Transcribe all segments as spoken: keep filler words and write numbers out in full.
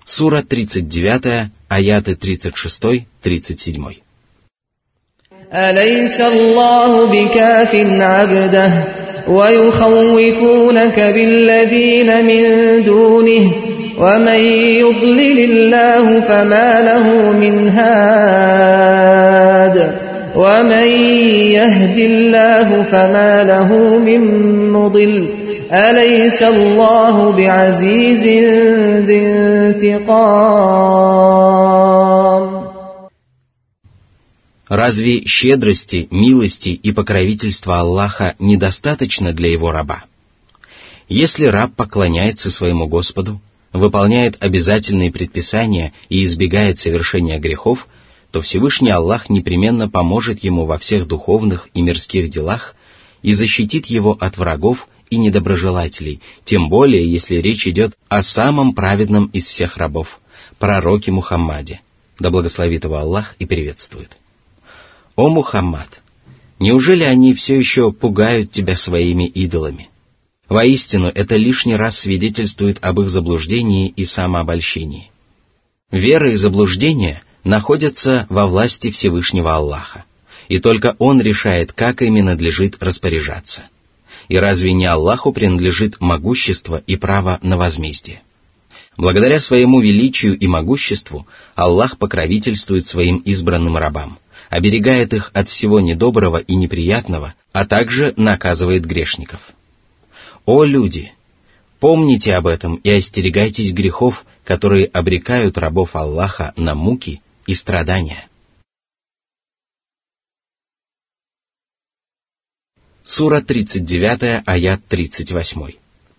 Сура тридцать девять, аяты тридцать шесть тридцать семь. أليس الله بكاف عبده ويخوفونك بالذين من دونه ومن يضلل الله فما له من هاد ومن يهد الله فما له من مضل أليس الله بعزيز ذي انتقام. Разве щедрости, милости и покровительства Аллаха недостаточно для его раба? Если раб поклоняется своему Господу, выполняет обязательные предписания и избегает совершения грехов, то Всевышний Аллах непременно поможет ему во всех духовных и мирских делах и защитит его от врагов и недоброжелателей, тем более, если речь идет о самом праведном из всех рабов, пророке Мухаммаде, да благословит его Аллах и приветствует. «О Мухаммад, неужели они все еще пугают тебя своими идолами? Воистину, это лишний раз свидетельствует об их заблуждении и самообольщении. Вера и заблуждение находятся во власти Всевышнего Аллаха, и только Он решает, как ими надлежит распоряжаться. И разве не Аллаху принадлежит могущество и право на возмездие? Благодаря своему величию и могуществу Аллах покровительствует своим избранным рабам, оберегает их от всего недоброго и неприятного, а также наказывает грешников. О люди! Помните об этом и остерегайтесь грехов, которые обрекают рабов Аллаха на муки и страдания». Сура тридцать девять, аят тридцать восемь.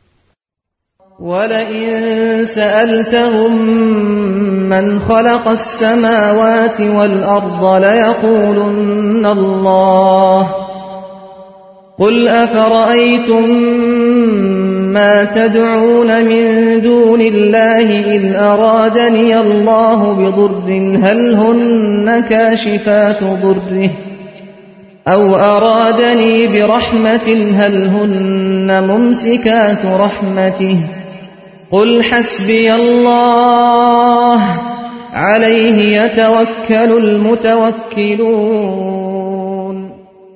وَلَئِن سَأَلْتَهُم مَّنْ خَلَقَ السَّمَاوَاتِ وَالْأَرْضَ لَيَقُولُنَّ اللَّهُ قُلْ أَفَرَأَيْتُم مَّا تَدْعُونَ مِن دُونِ اللَّهِ إِنْ أَرَادَنِيَ اللَّهُ بِضُرٍّ هَلْ هُنَّ كَاشِفَاتُ ضُرِّهِ أَوْ أَرَادَنِي بِرَحْمَةٍ هَلْ هُنَّ مُمْسِكَاتُ رَحْمَتِهِ قُلْ حَسْبِيَ اللَّهُ عَلَيْهِ يَتَوَكَّلُ الْمُتَوَكِّلُونَ.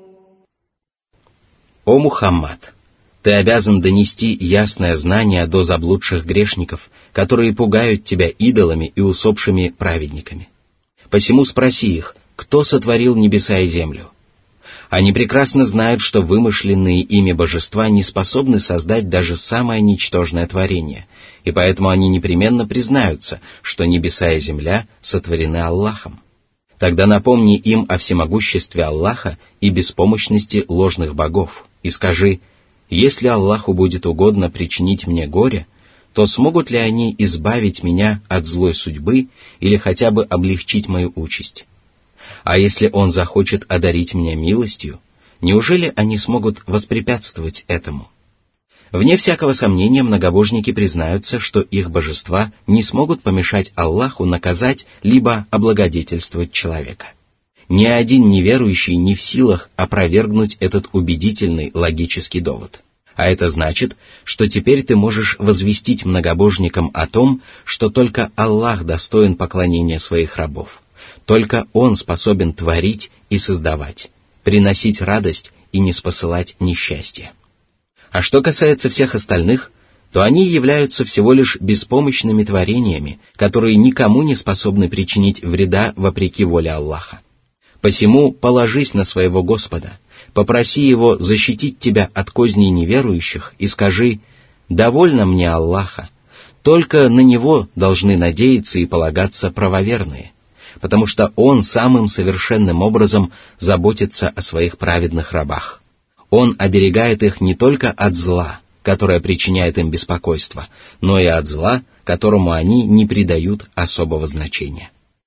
О Мухаммад, ты обязан донести ясное знание до заблудших грешников, которые пугают тебя идолами и усопшими праведниками. Посему спроси их, кто сотворил небеса и землю. Они прекрасно знают, что вымышленные ими божества не способны создать даже самое ничтожное творение, и поэтому они непременно признаются, что небеса и земля сотворены Аллахом. Тогда напомни им о всемогуществе Аллаха и беспомощности ложных богов, и скажи: если Аллаху будет угодно причинить мне горе, то смогут ли они избавить меня от злой судьбы или хотя бы облегчить мою участь? А если Он захочет одарить меня милостью, неужели они смогут воспрепятствовать этому? Вне всякого сомнения многобожники признаются, что их божества не смогут помешать Аллаху наказать либо облагодетельствовать человека. Ни один неверующий не в силах опровергнуть этот убедительный логический довод. А это значит, что теперь ты можешь возвестить многобожникам о том, что только Аллах достоин поклонения своих рабов. Только Он способен творить и создавать, приносить радость и ниспосылать несчастье. А что касается всех остальных, то они являются всего лишь беспомощными творениями, которые никому не способны причинить вреда вопреки воле Аллаха. Посему положись на своего Господа, попроси Его защитить тебя от козней неверующих и скажи: «Довольно мне Аллаха, только на Него должны надеяться и полагаться правоверные, потому что Он самым совершенным образом заботится о своих праведных рабах. Он оберегает их не только от зла, которое причиняет им беспокойство, но и от зла, которому они не придают особого значения».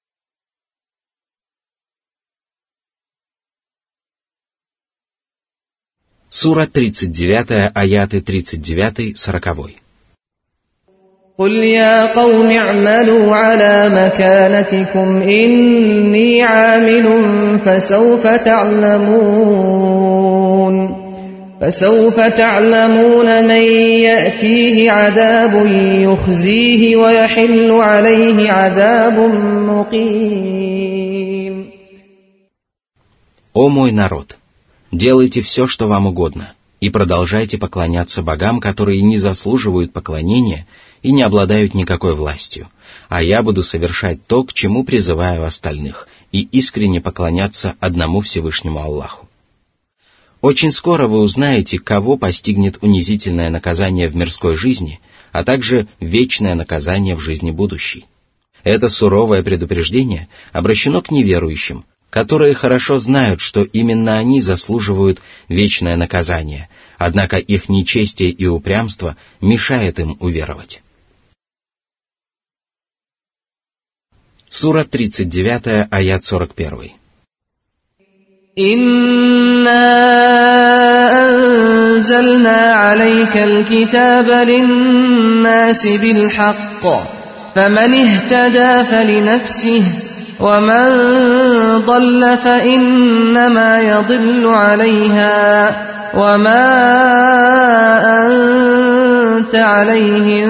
Сура тридцать девять, аяты тридцать девять сорок. قُلْ يَا قَوْمِ اعْمَلُوا عَلَى مَكَانَتِكُمْ إِنِّي عَامِلٌ فَسَوْفَ تَعْلَمُونَ فسوف تعلمون من يأتيه عذاب يخزيه ويحل عليه عذاب مقيم. О мой народ, делайте все, что вам угодно, и продолжайте поклоняться богам, которые не заслуживают поклонения и не обладают никакой властью, а я буду совершать то, к чему призываю остальных, и искренне поклоняться одному Всевышнему Аллаху. Очень скоро вы узнаете, кого постигнет унизительное наказание в мирской жизни, а также вечное наказание в жизни будущей. Это суровое предупреждение обращено к неверующим, которые хорошо знают, что именно они заслуживают вечное наказание, однако их нечестие и упрямство мешает им уверовать. Сура тридцать девять, аят сорок один. إِنَّا أَنزَلْنَا عَلَيْكَ الْكِتَابَ لِلنَّاسِ بِالْحَقِّ فَمَنِ اهْتَدَى فَلِنَفْسِهِ وَمَنْ ضَلَّ فَإِنَّمَا يَضِلُّ عَلَيْهَا وَمَا أَنْتَ عَلَيْهِمْ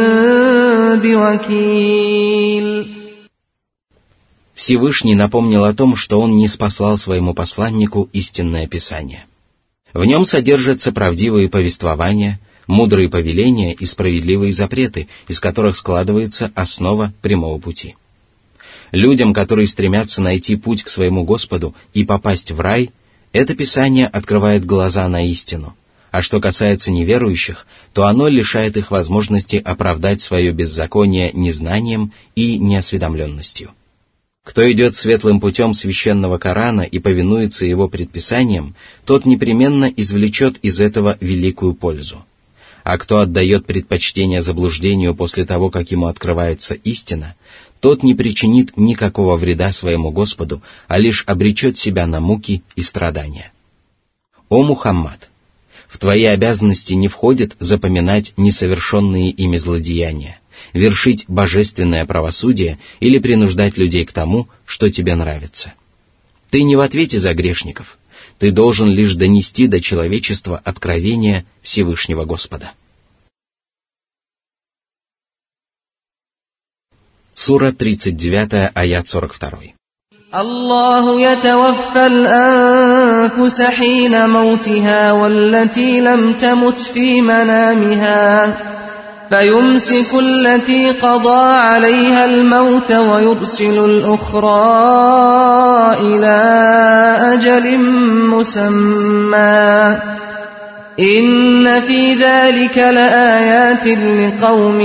بِوَكِيلٍ. Всевышний напомнил о том, что он ниспослал своему посланнику истинное Писание. В нем содержатся правдивые повествования, мудрые повеления и справедливые запреты, из которых складывается основа прямого пути. Людям, которые стремятся найти путь к своему Господу и попасть в рай, это Писание открывает глаза на истину, а что касается неверующих, то оно лишает их возможности оправдать свое беззаконие незнанием и неосведомленностью. Кто идет светлым путем священного Корана и повинуется его предписаниям, тот непременно извлечет из этого великую пользу. А кто отдает предпочтение заблуждению после того, как ему открывается истина, тот не причинит никакого вреда своему Господу, а лишь обречет себя на муки и страдания. О Мухаммад! В твои обязанности не входит запоминать несовершенные ими злодеяния, вершить божественное правосудие или принуждать людей к тому, что тебе нравится. Ты не в ответе за грешников, ты должен лишь донести до человечества откровение Всевышнего Господа. Сура тридцать девять, аят сорок два. الله يتوفى الأنفس حين موتها والتي لم تمت في منامها فيمسك التي قضى عليها الموت ويرسل الأخرى إلى أجل مسمى إن في ذلك لآيات لقوم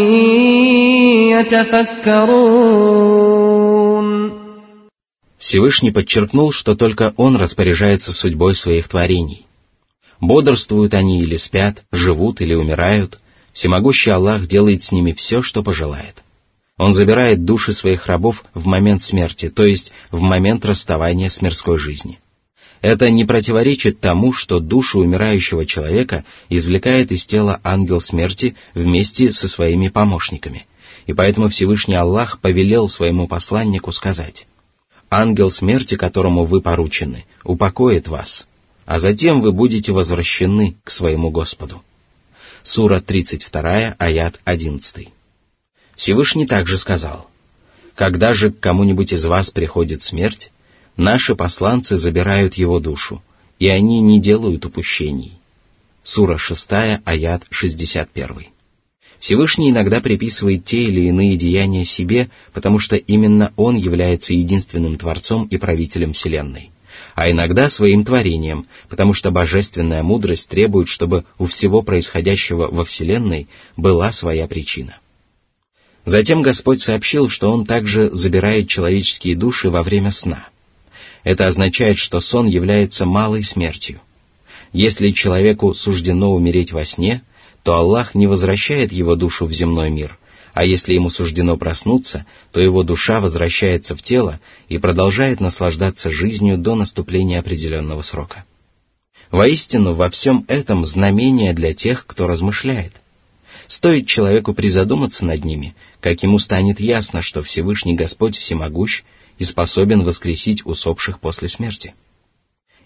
يتفكرون. Всевышний подчеркнул, что только Он распоряжается судьбой своих творений. Бодрствуют они или спят, живут или умирают, всемогущий Аллах делает с ними все, что пожелает. Он забирает души своих рабов в момент смерти, то есть в момент расставания с мирской жизнью. Это не противоречит тому, что душу умирающего человека извлекает из тела ангел смерти вместе со своими помощниками, и поэтому Всевышний Аллах повелел своему посланнику сказать: «Ангел смерти, которому вы поручены, упокоит вас, а затем вы будете возвращены к своему Господу». Сура тридцать два, аят одиннадцать. Всевышний также сказал: «Когда же к кому-нибудь из вас приходит смерть, наши посланцы забирают его душу, и они не делают упущений». Сура шесть, аят шестьдесят один. Всевышний иногда приписывает те или иные деяния себе, потому что именно Он является единственным Творцом и правителем Вселенной, а иногда своим творением, потому что божественная мудрость требует, чтобы у всего происходящего во Вселенной была своя причина. Затем Господь сообщил, что Он также забирает человеческие души во время сна. Это означает, что сон является малой смертью. Если человеку суждено умереть во сне, то Аллах не возвращает его душу в земной мир, а если ему суждено проснуться, то его душа возвращается в тело и продолжает наслаждаться жизнью до наступления определенного срока. Воистину, во всем этом знамение для тех, кто размышляет. Стоит человеку призадуматься над ними, как ему станет ясно, что Всевышний Господь всемогущ и способен воскресить усопших после смерти.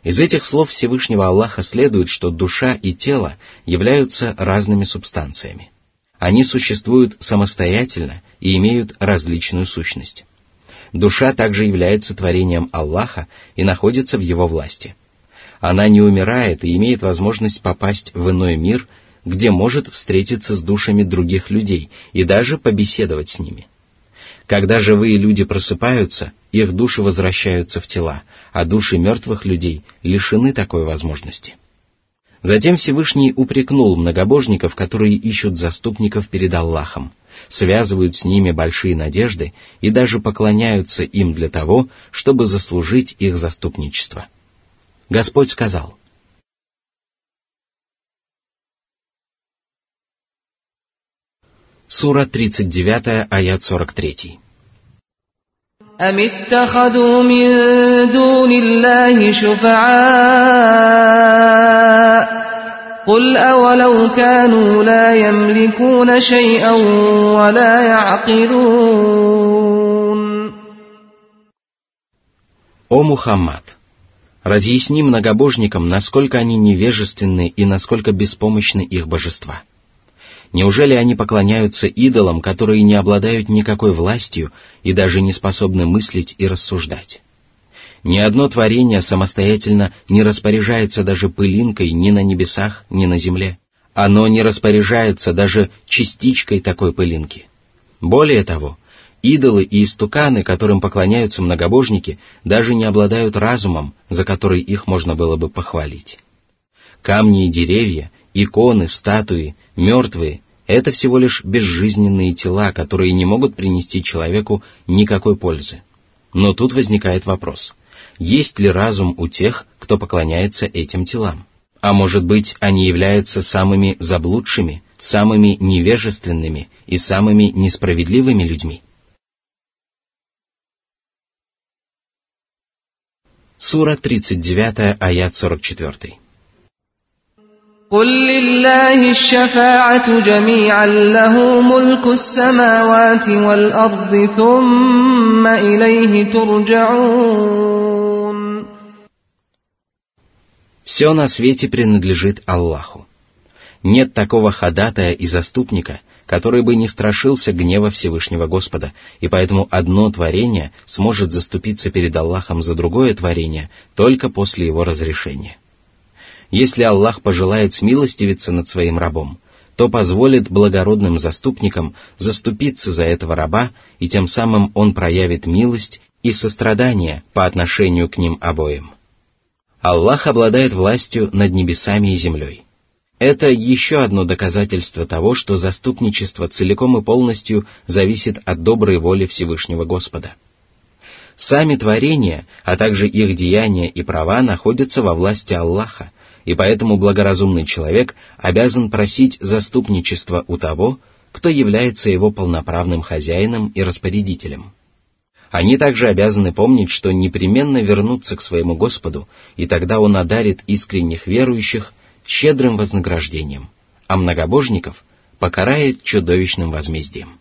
Из этих слов Всевышнего Аллаха следует, что душа и тело являются разными субстанциями. Они существуют самостоятельно и имеют различную сущность. Душа также является творением Аллаха и находится в Его власти. Она не умирает и имеет возможность попасть в иной мир, где может встретиться с душами других людей и даже побеседовать с ними. Когда живые люди просыпаются, их души возвращаются в тела, а души мертвых людей лишены такой возможности. Затем Всевышний упрекнул многобожников, которые ищут заступников перед Аллахом, связывают с ними большие надежды и даже поклоняются им для того, чтобы заслужить их заступничество. Господь сказал: Сура тридцать девять, аят сорок три. أَمِ اتَّخَذُوا مِن دُونِ اللَّهِ شُفَعَاءَ قُلْ أَوَلَوْ كَانُوا لَا يَمْلِكُونَ شَيْئًا وَلَا يَعْقِلُونَ. О Мухаммад! Разъясни многобожникам, насколько они невежественны и насколько беспомощны их божества. Неужели они поклоняются идолам, которые не обладают никакой властью и даже не способны мыслить и рассуждать? Ни одно творение самостоятельно не распоряжается даже пылинкой ни на небесах, ни на земле. Оно не распоряжается даже частичкой такой пылинки. Более того, идолы и истуканы, которым поклоняются многобожники, даже не обладают разумом, за который их можно было бы похвалить. Камни и деревья, иконы, статуи, мертвые — это всего лишь безжизненные тела, которые не могут принести человеку никакой пользы. Но тут возникает вопрос: есть ли разум у тех, кто поклоняется этим телам? А может быть, они являются самыми заблудшими, самыми невежественными и самыми несправедливыми людьми? Сура тридцать девять, аят сорок четыре. قُلْ لِلَّهِ الشَّفَاعَةُ جَمِيعًا لَهُ مُلْكُ السَّمَاوَاتِ وَالْأَرْضِ ثُمَّ إِلَيْهِ تُرْجَعُونَ. Все на свете принадлежит Аллаху. Нет такого ходатая и заступника, который бы не страшился гнева Всевышнего Господа, и поэтому одно творение сможет заступиться перед Аллахом за другое творение только после его разрешения. Если Аллах пожелает смилостивиться над своим рабом, то позволит благородным заступникам заступиться за этого раба, и тем самым он проявит милость и сострадание по отношению к ним обоим. Аллах обладает властью над небесами и землей. Это еще одно доказательство того, что заступничество целиком и полностью зависит от доброй воли Всевышнего Господа. Сами творения, а также их деяния и права находятся во власти Аллаха, и поэтому благоразумный человек обязан просить заступничества у того, кто является его полноправным хозяином и распорядителем. Они также обязаны помнить, что непременно вернутся к своему Господу, и тогда Он одарит искренних верующих щедрым вознаграждением, а многобожников покарает чудовищным возмездием.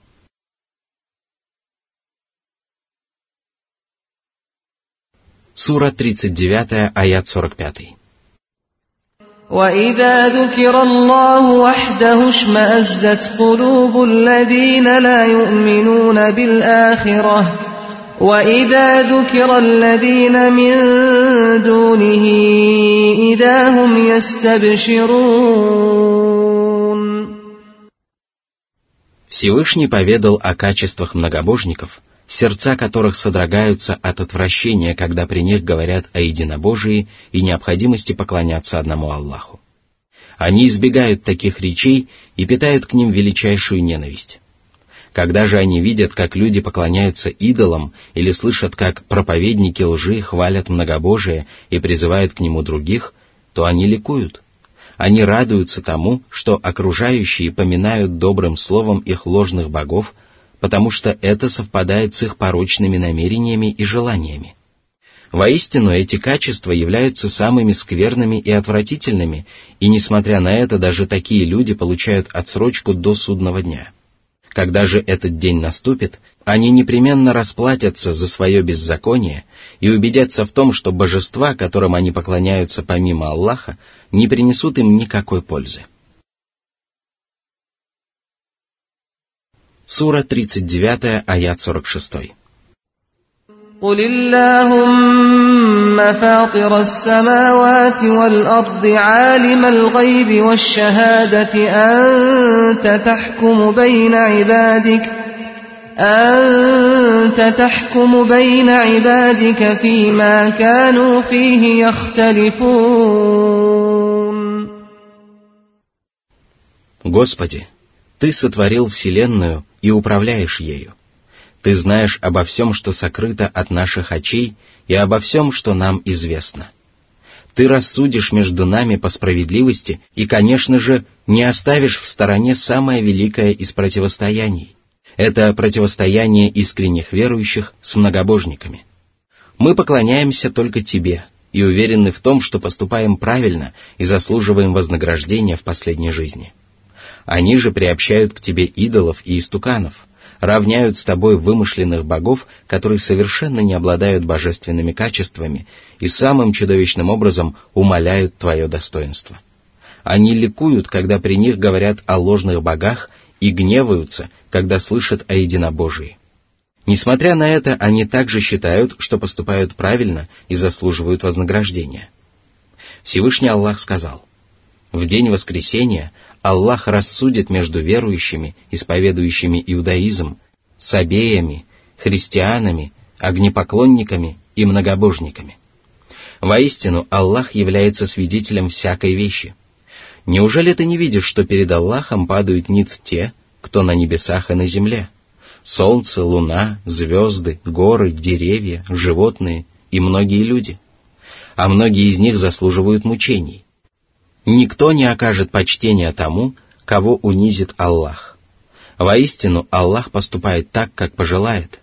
Сура тридцать девять, аят сорок пять. وَإِذَا ذُكِرَ اللَّهُ وَحْدَهُ اشْمَأَزَّتْ قُلُوبُ الَّذِينَ لَا يُؤْمِنُونَ بِالْآخِرَةِ وَإِذَا ذُكِرَ الَّذِينَ مِن دُونِهِ إِذَا هُمْ يَسْتَبْشِرُونَ. Всевышний поведал о качествах многобожников, сердца которых содрогаются от отвращения, когда при них говорят о единобожии и необходимости поклоняться одному Аллаху. Они избегают таких речей и питают к ним величайшую ненависть. Когда же они видят, как люди поклоняются идолам, или слышат, как проповедники лжи хвалят многобожие и призывают к нему других, то они ликуют. Они радуются тому, что окружающие поминают добрым словом их ложных богов, потому что это совпадает с их порочными намерениями и желаниями. Воистину, эти качества являются самыми скверными и отвратительными, и, несмотря на это, даже такие люди получают отсрочку до судного дня. Когда же этот день наступит, они непременно расплатятся за свое беззаконие, и убедятся в том, что божества, которым они поклоняются помимо Аллаха, не принесут им никакой пользы. Сура тридцать девять, аят сорок шесть. قل اللهم فاطر السماوات والأرض عالم الغيب والشهادة أنت تحكم بين عبادك أنت تحكم بين عبادك فيما كانوا فيه يختلفون. Господи, Ты сотворил вселенную и управляешь ею. Ты знаешь обо всем, что сокрыто от наших очей, и обо всем, что нам известно. Ты рассудишь между нами по справедливости и, конечно же, не оставишь в стороне самое великое из противостояний. Это противостояние искренних верующих с многобожниками. Мы поклоняемся только Тебе и уверены в том, что поступаем правильно и заслуживаем вознаграждения в последней жизни. Они же приобщают к Тебе идолов и истуканов, равняют с Тобой вымышленных богов, которые совершенно не обладают божественными качествами и самым чудовищным образом умаляют Твое достоинство. Они ликуют, когда при них говорят о ложных богах, и гневаются, когда слышат о единобожии. Несмотря на это, они также считают, что поступают правильно и заслуживают вознаграждения. Всевышний Аллах сказал: «В день воскресения Аллах рассудит между верующими, исповедующими иудаизм, сабеями, христианами, огнепоклонниками и многобожниками. Воистину, Аллах является свидетелем всякой вещи. Неужели ты не видишь, что перед Аллахом падают ниц те, кто на небесах и на земле? Солнце, луна, звезды, горы, деревья, животные и многие люди. А многие из них заслуживают мучений. Никто не окажет почтения тому, кого унизит Аллах. Воистину, Аллах поступает так, как пожелает.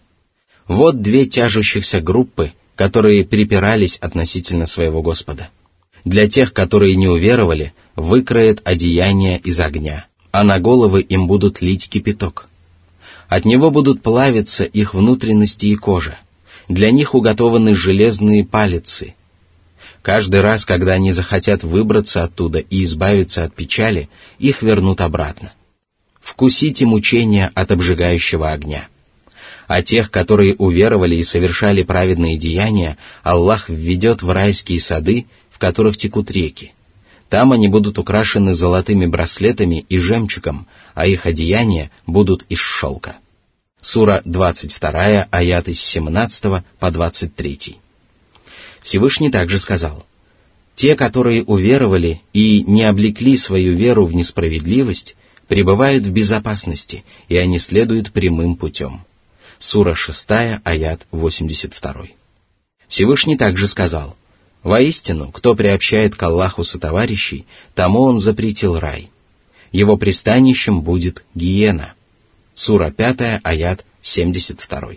Вот две тяжущихся группы, которые припирались относительно своего Господа. Для тех, которые не уверовали, выкроет одеяние из огня, а на головы им будут лить кипяток. От него будут плавиться их внутренности и кожа. Для них уготованы железные палицы. Каждый раз, когда они захотят выбраться оттуда и избавиться от печали, их вернут обратно. Вкусите мучения от обжигающего огня. А тех, которые уверовали и совершали праведные деяния, Аллах введет в райские сады, в которых текут реки. Там они будут украшены золотыми браслетами и жемчугом, а их одеяния будут из шелка. Сура двадцать два, аяты с семнадцатого по двадцать три. Всевышний также сказал: «Те, которые уверовали и не облекли свою веру в несправедливость, пребывают в безопасности, и они следуют прямым путем». Сура шесть, аят восемьдесят два. Всевышний также сказал: «Воистину, кто приобщает к Аллаху сотоварищей, тому он запретил рай. Его пристанищем будет гиена». Сура пять, аят семьдесят два.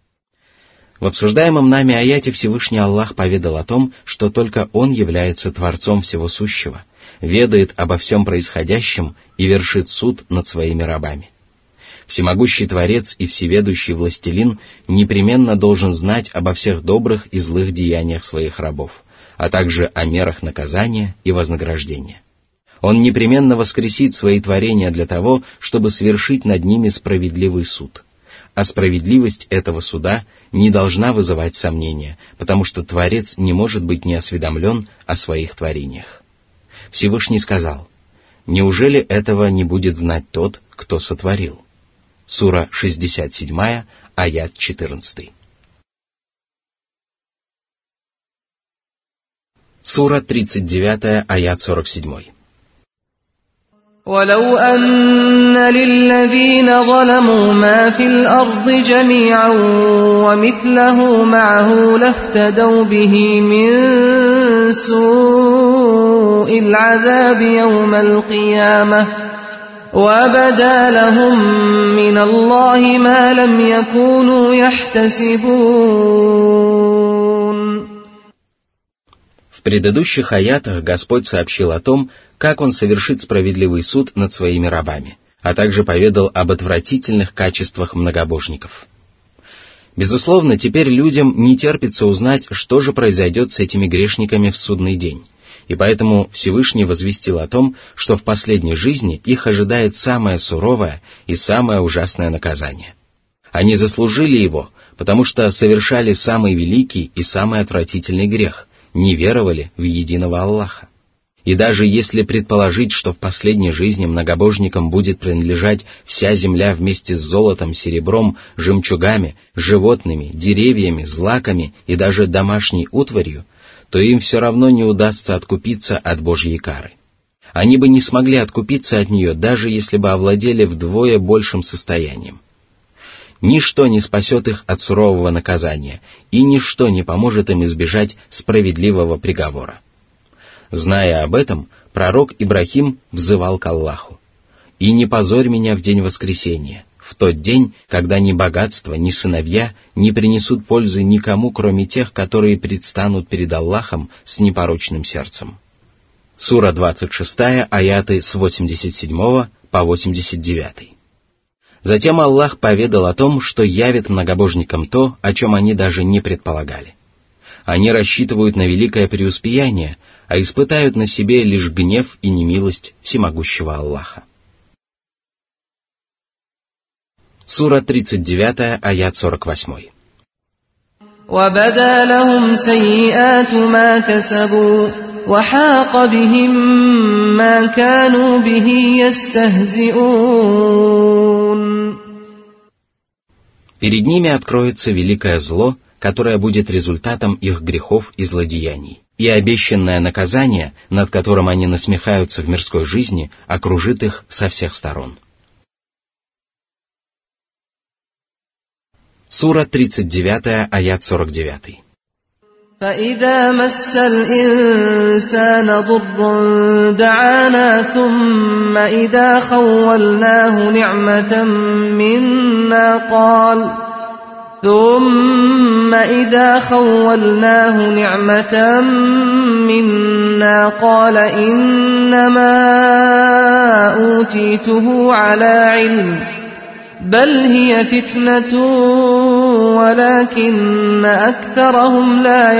В обсуждаемом нами аяте Всевышний Аллах поведал о том, что только Он является Творцом всего сущего, ведает обо всем происходящем и вершит суд над своими рабами. Всемогущий Творец и всеведущий Властелин непременно должен знать обо всех добрых и злых деяниях своих рабов, а также о мерах наказания и вознаграждения. Он непременно воскресит свои творения для того, чтобы свершить над ними справедливый суд. А справедливость этого суда не должна вызывать сомнения, потому что Творец не может быть неосведомлен о своих творениях. Всевышний сказал: «Неужели этого не будет знать тот, кто сотворил?» Сура шестьдесят семь, аят четырнадцатый. Сура тридцать девять, аят сорок семь. ولو أن للذين ظلموا ما في الأرض جميعا ومثله معه لافتدوا به من سوء العذاب يوم القيامة وبدا لهم من الله ما لم يكونوا يحتسبون. В предыдущих аятах Господь сообщил о том, как Он совершит справедливый суд над своими рабами, а также поведал об отвратительных качествах многобожников. Безусловно, теперь людям не терпится узнать, что же произойдет с этими грешниками в судный день, и поэтому Всевышний возвестил о том, что в последней жизни их ожидает самое суровое и самое ужасное наказание. Они заслужили его, потому что совершали самый великий и самый отвратительный грех, не веровали в единого Аллаха. И даже если предположить, что в последней жизни многобожникам будет принадлежать вся земля вместе с золотом, серебром, жемчугами, животными, деревьями, злаками и даже домашней утварью, то им все равно не удастся откупиться от Божьей кары. Они бы не смогли откупиться от нее, даже если бы овладели вдвое большим состоянием. Ничто не спасет их от сурового наказания, и ничто не поможет им избежать справедливого приговора. Зная об этом, пророк Ибрахим взывал к Аллаху: «И не позорь меня в день воскресения, в тот день, когда ни богатство, ни сыновья не принесут пользы никому, кроме тех, которые предстанут перед Аллахом с непорочным сердцем». Сура двадцать шесть, аяты с восемьдесят седьмого по восемьдесят девятый. Затем Аллах поведал о том, что явит многобожникам то, о чем они даже не предполагали. Они рассчитывают на великое преуспеяние, а испытают на себе лишь гнев и немилость всемогущего Аллаха. Сура тридцать девять, аят сорок восемь. وَبَدَا لَهُمْ سَيِّئَاتُ مَا كَسَبُوا وَحَاقَ بِهِمْ مَا كَانُوا بِهِ يَسْتَهْزِئُونَ. Перед ними откроется великое зло, которое будет результатом их грехов и злодеяний, и обещанное наказание, над которым они насмехаются в мирской жизни, окружит их со всех сторон. Сура тридцать девять, аят сорок девять. فَإِذَا مَسَّ الْإِنسَانَ ضُرٌّ دَعَانَا ثُمَّ إِذَا خَوَّلْنَاهُ نِعْمَةً مِنَّا قَالَ ثُمَّ إِذَا خَوَّلْنَاهُ نِعْمَةً مِنَّا قَالَ إِنَّمَا أُوتِيتُهُ عَلَى عِلْمٍ بَلْ هِيَ فِتْنَةٌ وَلَكِنَّ أَكْثَرَهُمْ لَا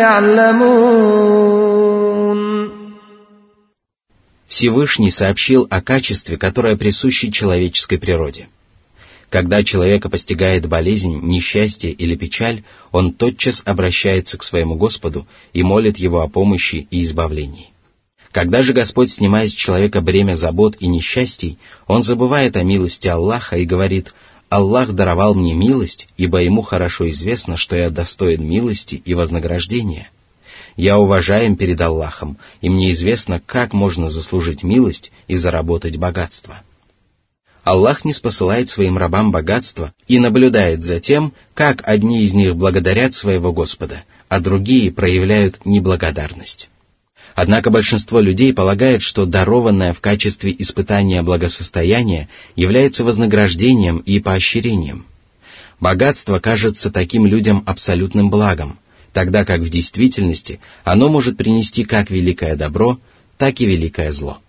يَعْلَمُونَ. Всевышний сообщил о качестве, которое присуще человеческой природе. Когда человека постигает болезнь, несчастье или печаль, он тотчас обращается к своему Господу и молит его о помощи и избавлении. Когда же Господь снимает с человека бремя забот и несчастий, он забывает о милости Аллаха и говорит: «Аллах даровал мне милость, ибо ему хорошо известно, что я достоин милости и вознаграждения. Я уважаем перед Аллахом, и мне известно, как можно заслужить милость и заработать богатство». Аллах ниспосылает своим рабам богатство и наблюдает за тем, как одни из них благодарят своего Господа, а другие проявляют неблагодарность. Однако большинство людей полагает, что дарованное в качестве испытания благосостояние является вознаграждением и поощрением. Богатство кажется таким людям абсолютным благом, тогда как в действительности оно может принести как великое добро, так и великое зло.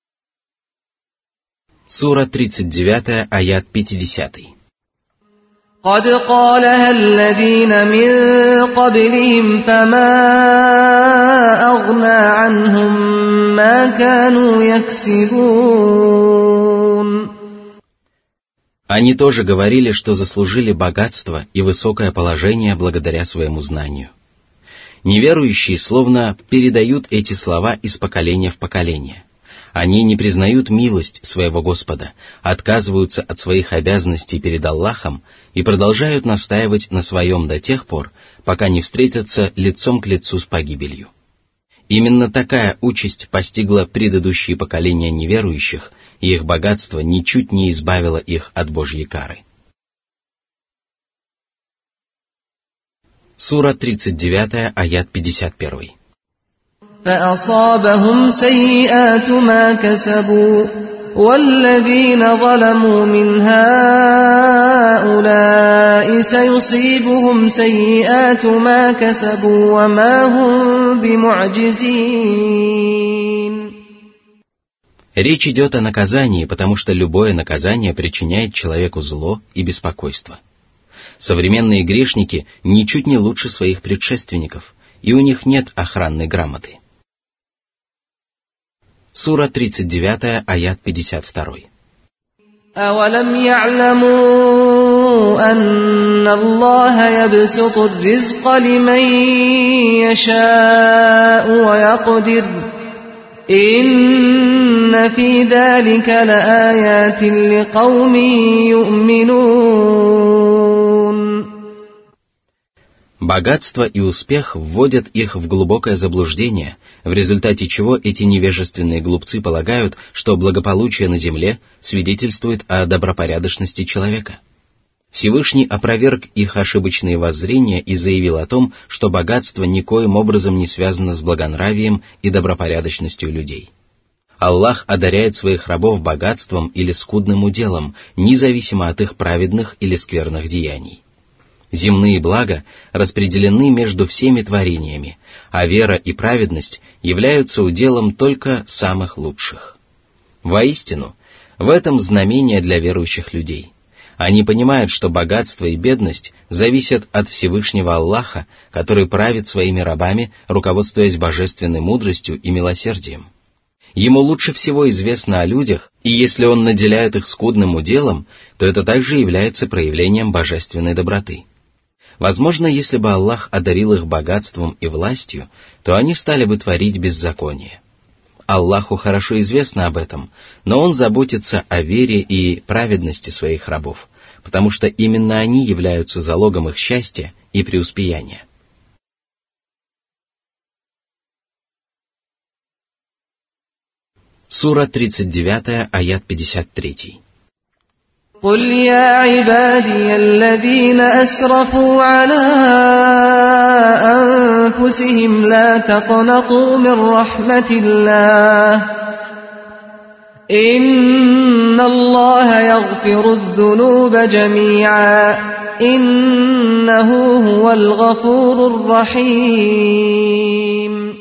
Сура тридцать девять, аят пятьдесят. قَدْ قَالَهَا الَّذِينَ مِن قَبْلِهِمْ فَمَا أَغْنَى عَنْهُمْ مَا كَانُوا يَكْسِبُونَ. Они тоже говорили, что заслужили богатство и высокое положение благодаря своему знанию. Неверующие словно передают эти слова из поколения в поколение. Они не признают милость своего Господа, отказываются от своих обязанностей перед Аллахом и продолжают настаивать на своем до тех пор, пока не встретятся лицом к лицу с погибелью. Именно такая участь постигла предыдущие поколения неверующих, и их богатство ничуть не избавило их от Божьей кары. Сура тридцать девять, аят пятьдесят один. فَأَصَابَهُمْ سَيِّئَاتُ مَا كَسَبُوا وَالَّذِينَ ظَلَمُوا مِنْ هَؤُلَاءِ سَيُصِيبُهُمْ سَيِّئَاتُ مَا كَسَبُوا وَمَا هُمْ بِمُعْجِزِينَ. Речь идет о наказании, потому что любое наказание причиняет человеку зло и беспокойство. Современные грешники ничуть не лучше своих предшественников, и у них нет охранной грамоты. Сура тридцать девять, аят пятьдесят два. أَوَلَمْ يَعْلَمُوا أَنَّ اللَّهَ يَبْسُطُ الرِّزْقَ لِمَن يَشَاءُ وَيَقْدِرُ إِنَّ فِي ذَلِكَ لَآيَاتٍ لِقَوْمٍ يُؤْمِنُونَ. Богатство и успех вводят их в глубокое заблуждение, в результате чего эти невежественные глупцы полагают, что благополучие на земле свидетельствует о добропорядочности человека. Всевышний опроверг их ошибочные воззрения и заявил о том, что богатство никоим образом не связано с благонравием и добропорядочностью людей. Аллах одаряет своих рабов богатством или скудным уделом, независимо от их праведных или скверных деяний. Земные блага распределены между всеми творениями, а вера и праведность являются уделом только самых лучших. Воистину, в этом знамение для верующих людей. Они понимают, что богатство и бедность зависят от Всевышнего Аллаха, который правит своими рабами, руководствуясь божественной мудростью и милосердием. Ему лучше всего известно о людях, и если он наделяет их скудным уделом, то это также является проявлением божественной доброты. Возможно, если бы Аллах одарил их богатством и властью, то они стали бы творить беззаконие. Аллаху хорошо известно об этом, но Он заботится о вере и праведности своих рабов, потому что именно они являются залогом их счастья и преуспеяния. Сура тридцать девять, аят пятьдесят три. قُلْ يَا عِبَادِيَ الَّذِينَ أَسْرَفُوا عَلَىٰ أَنفُسِهِمْ لَا تَقْنَطُوا مِنْ رَحْمَةِ اللَّهِ إِنَّ اللَّهَ يَغْفِرُ الذُّنُوبَ جَمِيعًا إِنَّهُ هُوَ الْغَفُورُ الرَّحِيمُ.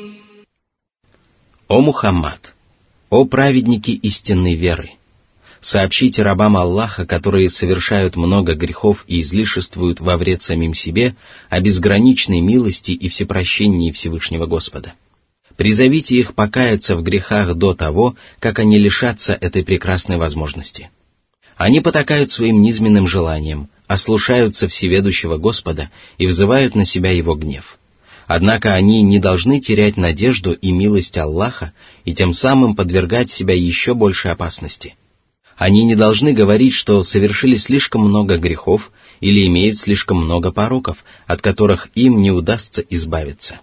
О Мухаммад, о праведники истинной веры! Сообщите рабам Аллаха, которые совершают много грехов и излишествуют во вред самим себе, о безграничной милости и всепрощении Всевышнего Господа. Призовите их покаяться в грехах до того, как они лишатся этой прекрасной возможности. Они потакают своим низменным желаниям, ослушаются всеведущего Господа и взывают на себя его гнев. Однако они не должны терять надежду и милость Аллаха и тем самым подвергать себя еще большей опасности. Они не должны говорить, что совершили слишком много грехов или имеют слишком много пороков, от которых им не удастся избавиться.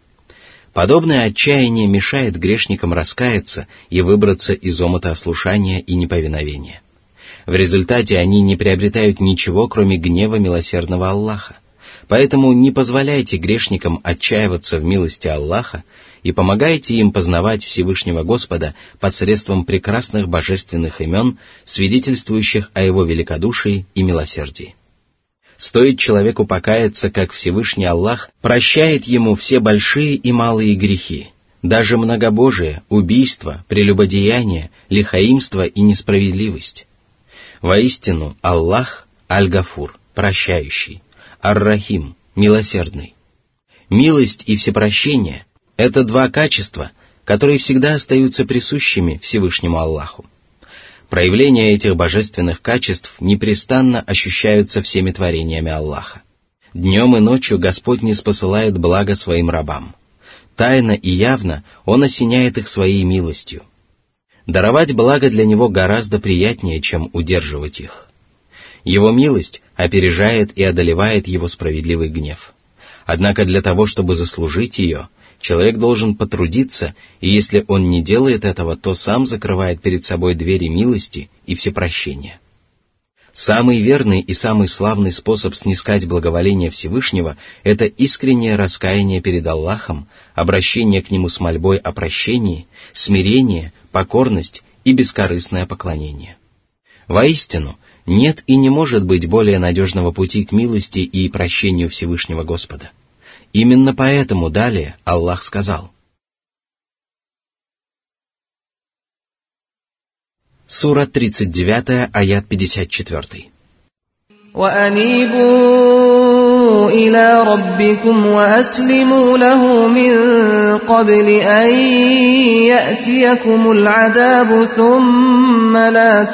Подобное отчаяние мешает грешникам раскаяться и выбраться из омута ослушания и неповиновения. В результате они не приобретают ничего, кроме гнева милосердного Аллаха. Поэтому не позволяйте грешникам отчаиваться в милости Аллаха и помогайте им познавать Всевышнего Господа посредством прекрасных божественных имен, свидетельствующих о Его великодушии и милосердии. Стоит человеку покаяться, как Всевышний Аллах прощает ему все большие и малые грехи, даже многобожие, убийство, прелюбодеяние, лихаимство и несправедливость. Воистину, Аллах Аль-Гафур, прощающий, Ар-Рахим, милосердный. Милость и всепрощение — это два качества, которые всегда остаются присущими Всевышнему Аллаху. Проявления этих божественных качеств непрестанно ощущаются всеми творениями Аллаха. Днем и ночью Господь ниспосылает благо своим рабам. Тайно и явно Он осеняет их своей милостью. Даровать благо для Него гораздо приятнее, чем удерживать их. Его милость опережает и одолевает Его справедливый гнев. Однако для того, чтобы заслужить ее, человек должен потрудиться, и если он не делает этого, то сам закрывает перед собой двери милости и всепрощения. Самый верный и самый славный способ снискать благоволение Всевышнего — это искреннее раскаяние перед Аллахом, обращение к Нему с мольбой о прощении, смирение, покорность и бескорыстное поклонение. Воистину, нет и не может быть более надежного пути к милости и прощению Всевышнего Господа. Именно поэтому далее Аллах сказал. Сура тридцать девять, аят пятьдесят четыре. وأنيبوا إلى ربكم وأسلموا له من قبل أن يأتيكم العذاب ثم لا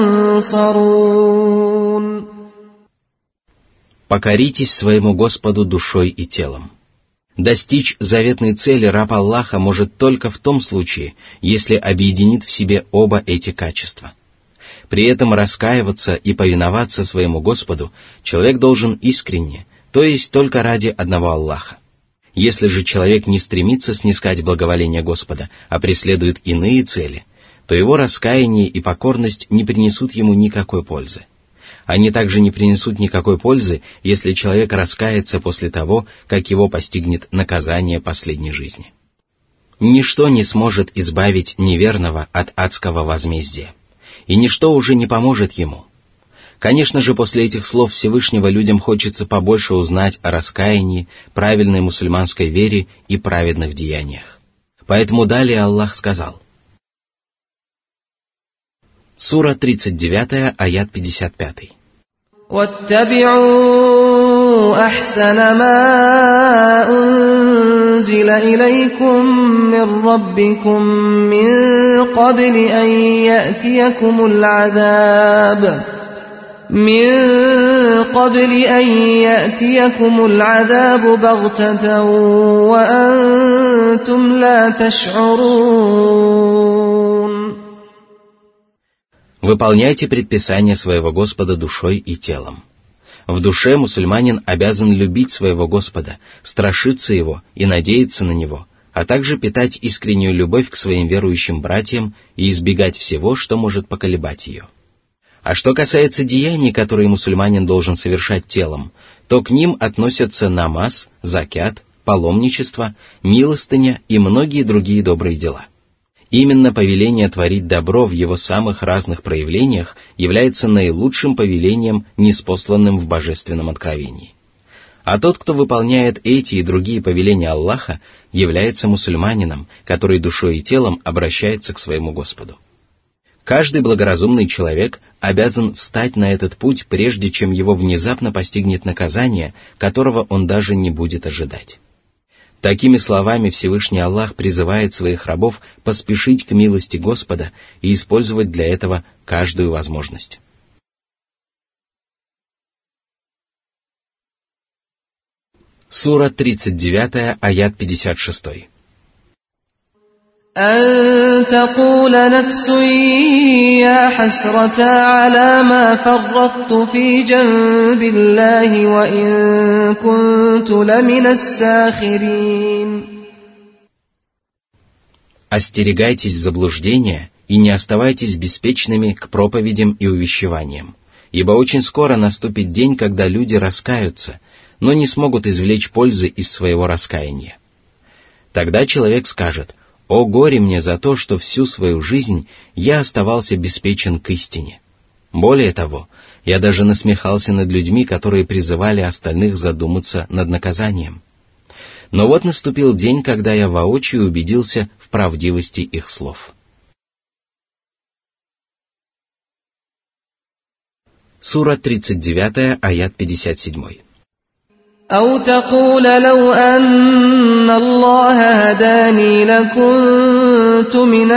تنصرون. Покоритесь своему Господу душой и телом. Достичь заветной цели раб Аллаха может только в том случае, если объединит в себе оба эти качества. При этом раскаиваться и повиноваться своему Господу человек должен искренне, то есть только ради одного Аллаха. Если же человек не стремится снискать благоволение Господа, а преследует иные цели, то его раскаяние и покорность не принесут ему никакой пользы. Они также не принесут никакой пользы, если человек раскается после того, как его постигнет наказание последней жизни. Ничто не сможет избавить неверного от адского возмездия, и ничто уже не поможет ему. Конечно же, после этих слов Всевышнего людям хочется побольше узнать о раскаянии, правильной мусульманской вере и праведных деяниях. Поэтому далее Аллах сказал. Сура тридцать девять, аят пятьдесят пять. واتبعوا أحسن ما أنزل إليكم من ربكم من قبل أن يأتيكم العذاب من قبل أن يأتيكم العذاب بغتة وأنتم لا تشعرون. Выполняйте предписания своего Господа душой и телом. В душе мусульманин обязан любить своего Господа, страшиться Его и надеяться на Него, а также питать искреннюю любовь к своим верующим братьям и избегать всего, что может поколебать ее. А что касается деяний, которые мусульманин должен совершать телом, то к ним относятся намаз, закят, паломничество, милостыня и многие другие добрые дела. Именно повеление творить добро в его самых разных проявлениях является наилучшим повелением, ниспосланным в божественном откровении. А тот, кто выполняет эти и другие повеления Аллаха, является мусульманином, который душой и телом обращается к своему Господу. Каждый благоразумный человек обязан встать на этот путь, прежде чем его внезапно постигнет наказание, которого он даже не будет ожидать. Такими словами Всевышний Аллах призывает своих рабов поспешить к милости Господа и использовать для этого каждую возможность. Сура тридцать девять, аят пятьдесят шесть. أن تقول نفس يا حسرة على ما فرطت في جنب الله وإن كنت لمن الساخرين. Остерегайтесь заблуждения и не оставайтесь беспечными к проповедям и увещеваниям, ибо очень скоро наступит день, когда люди раскаются, но не смогут извлечь пользы из своего раскаяния. Тогда человек скажет: «О горе мне за то, что всю свою жизнь я оставался беспечен к истине. Более того, я даже насмехался над людьми, которые призывали остальных задуматься над наказанием. Но вот наступил день, когда я воочию убедился в правдивости их слов». Сура тридцать девять, аят пятьдесят семь. أو تقول لو أن الله هداني لكنت من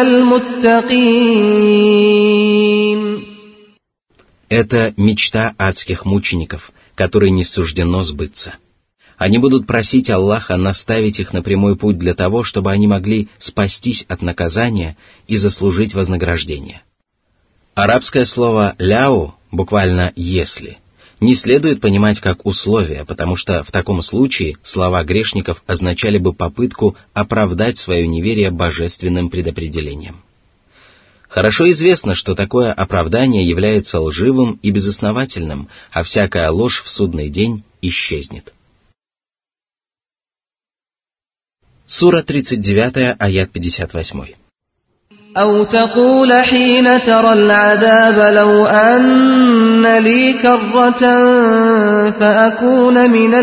المتقين. Это мечта адских мучеников, которой не суждено сбыться. Они будут просить Аллаха наставить их на прямой путь для того, чтобы они могли спастись от наказания и заслужить вознаграждение. Арабское слово «ляу», буквально «если», не следует понимать как условие, потому что в таком случае слова грешников означали бы попытку оправдать свое неверие божественным предопределением. Хорошо известно, что такое оправдание является лживым и безосновательным, а всякая ложь в судный день исчезнет. Сура тридцать девять, аят пятьдесят восемь. أو تقول حين ترى العذاب لو أن لي كرة فأكون من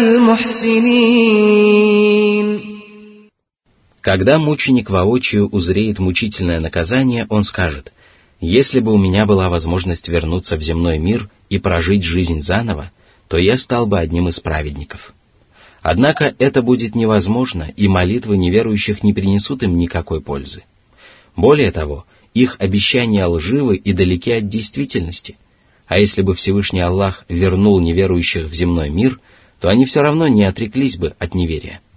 المحسنين. Когда мученик воочию узреет мучительное наказание, он скажет: Если бы у меня была возможность вернуться в земной мир и прожить жизнь заново, то я стал бы одним из праведников. Однако это будет невозможно, и молитвы неверующих не принесут им никакой пользы. Более того, их обещания лживы и далеки от действительности. А если бы Всевышний Аллах вернул неверующих в земной мир, то они все равно не отреклись бы от неверия.